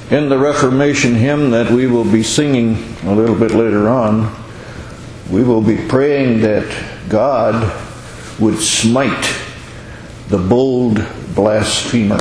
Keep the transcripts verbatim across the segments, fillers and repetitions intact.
In the Reformation hymn that we will be singing a little bit later on, we will be praying that God would smite the bold blasphemer.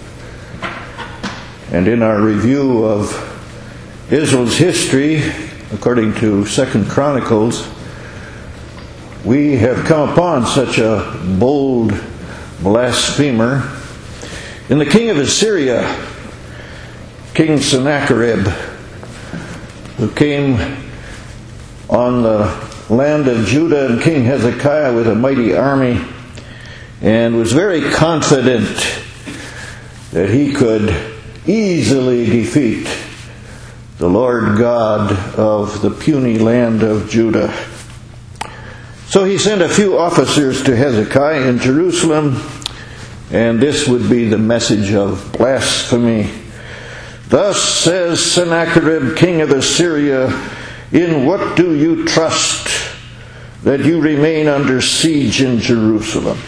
And in our review of Israel's history, according to Second Chronicles, we have come upon such a bold blasphemer in the king of Assyria, King Sennacherib, who came on the land of Judah and King Hezekiah with a mighty army and was very confident that he could easily defeat the Lord God of the puny land of Judah. So he sent a few officers to Hezekiah in Jerusalem, and this would be the message of blasphemy. Thus says Sennacherib, king of Assyria, in what do you trust that you remain under siege in Jerusalem?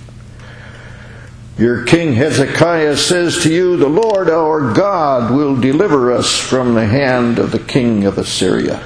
Your king Hezekiah says to you, the Lord our God will deliver us from the hand of the king of Assyria.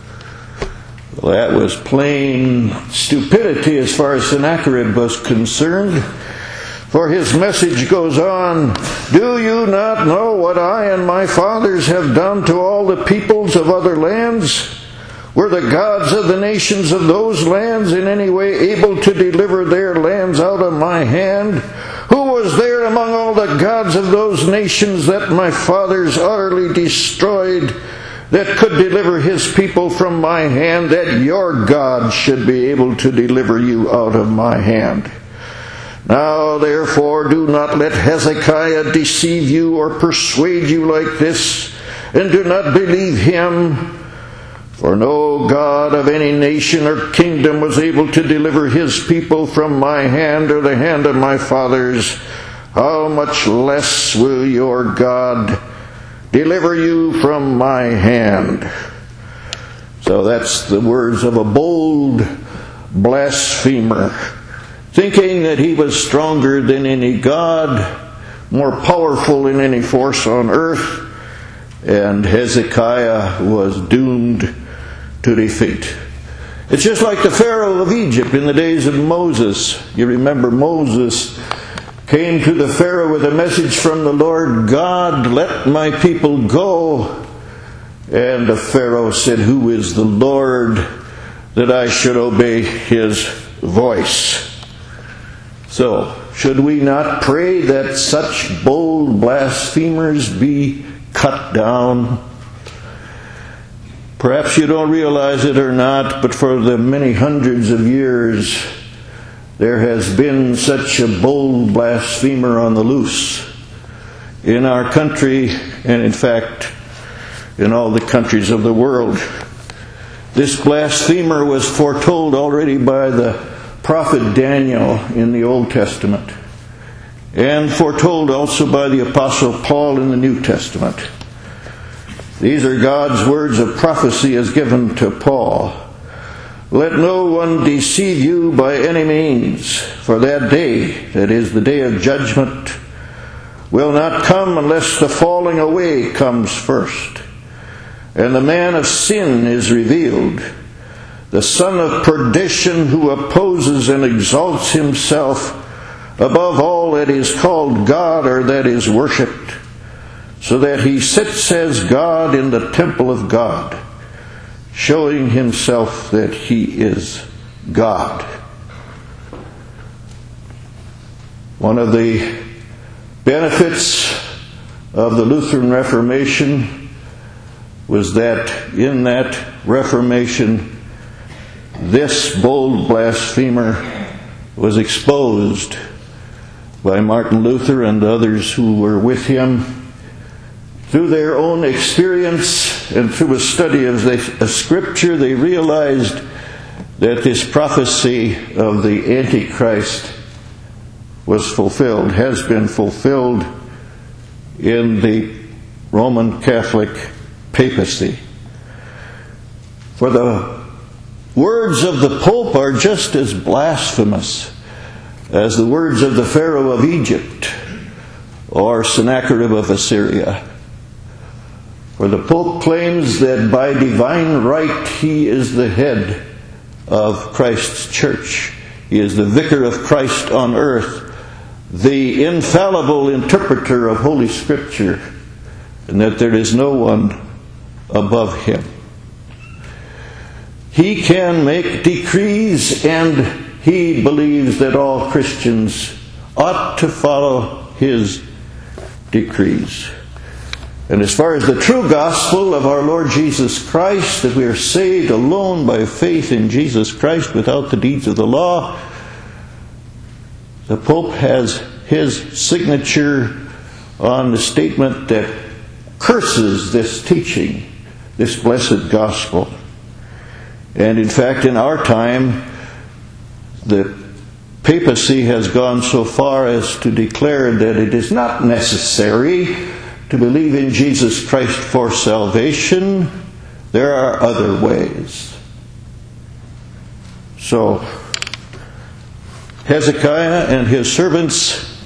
Well, that was plain stupidity as far as Sennacherib was concerned. For his message goes on, do you not know what I and my fathers have done to all the peoples of other lands? Were the gods of the nations of those lands in any way able to deliver their lands out of my hand? Who was there among all the gods of those nations that my fathers utterly destroyed that could deliver his people from my hand, that your God should be able to deliver you out of my hand? Now, therefore, do not let Hezekiah deceive you or persuade you like this, and do not believe him. For no God of any nation or kingdom was able to deliver his people from my hand or the hand of my fathers. How much less will your God deliver you from my hand? So that's the words of a bold blasphemer, thinking that he was stronger than any god, more powerful than any force on earth, and Hezekiah was doomed to defeat. It's just like the Pharaoh of Egypt in the days of Moses. You remember Moses came to the Pharaoh with a message from the Lord God, let my people go. And the Pharaoh said, who is the Lord that I should obey his voice? So, should we not pray that such bold blasphemers be cut down? Perhaps you don't realize it or not, but for the many hundreds of years, there has been such a bold blasphemer on the loose in our country, and in fact, in all the countries of the world. This blasphemer was foretold already by the prophet Daniel in the Old Testament, and foretold also by the Apostle Paul in the New Testament. These are God's words of prophecy as given to Paul. Let no one deceive you by any means, for that day, that is the day of judgment, will not come unless the falling away comes first, and the man of sin is revealed, the son of perdition, who opposes and exalts himself above all that is called God or that is worshipped, so that he sits as God in the temple of God, showing himself that he is God. One of the benefits of the Lutheran Reformation was that in that Reformation, this bold blasphemer was exposed by Martin Luther and others who were with him. Through their own experience and through a study of the of Scripture, they realized that this prophecy of the Antichrist was fulfilled, has been fulfilled in the Roman Catholic papacy. For the words of the Pope are just as blasphemous as the words of the Pharaoh of Egypt or Sennacherib of Assyria. For the Pope claims that by divine right he is the head of Christ's church. He is the vicar of Christ on earth, the infallible interpreter of Holy Scripture, and that there is no one above him. He can make decrees, and he believes that all Christians ought to follow his decrees. And as far as the true gospel of our Lord Jesus Christ, that we are saved alone by faith in Jesus Christ without the deeds of the law, the Pope has his signature on the statement that curses this teaching, this blessed gospel. And in fact, in our time, the papacy has gone so far as to declare that it is not necessary to believe in Jesus Christ for salvation. There are other ways. So, Hezekiah and his servants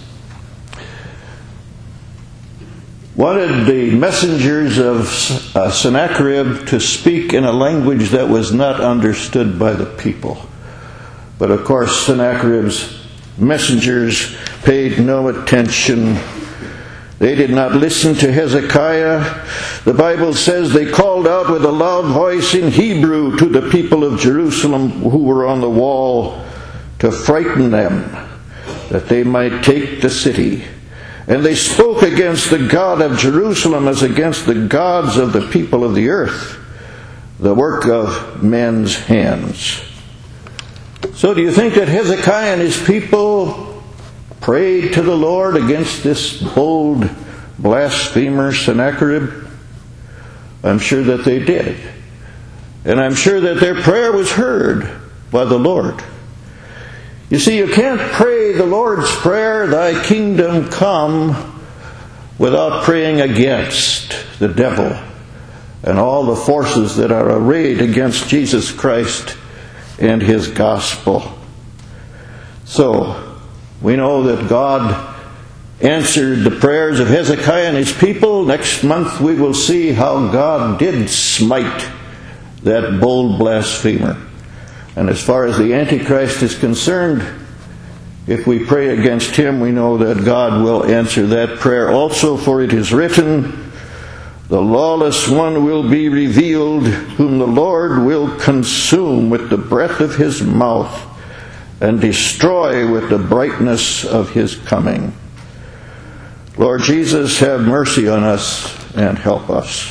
wanted the messengers of Sennacherib to speak in a language that was not understood by the people. But of course, Sennacherib's messengers paid no attention. They did not listen to Hezekiah. The Bible says they called out with a loud voice in Hebrew to the people of Jerusalem who were on the wall to frighten them, that they might take the city. And they spoke against the God of Jerusalem as against the gods of the people of the earth, the work of men's hands. So do you think that Hezekiah and his people prayed to the Lord against this bold blasphemer Sennacherib? I'm sure that they did. And I'm sure that their prayer was heard by the Lord. You see, you can't pray the Lord's Prayer, "Thy kingdom come," without praying against the devil and all the forces that are arrayed against Jesus Christ and his gospel. So, we know that God answered the prayers of Hezekiah and his people. Next month we will see how God did smite that bold blasphemer. And as far as the Antichrist is concerned, if we pray against him, we know that God will answer that prayer also, for it is written, "The lawless one will be revealed, whom the Lord will consume with the breath of his mouth and destroy with the brightness of his coming." Lord Jesus, have mercy on us and help us.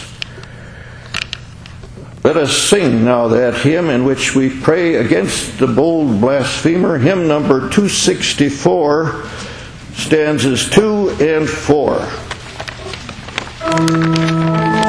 Let us sing now that hymn in which we pray against the bold blasphemer, hymn number two sixty-four, stanzas two and four.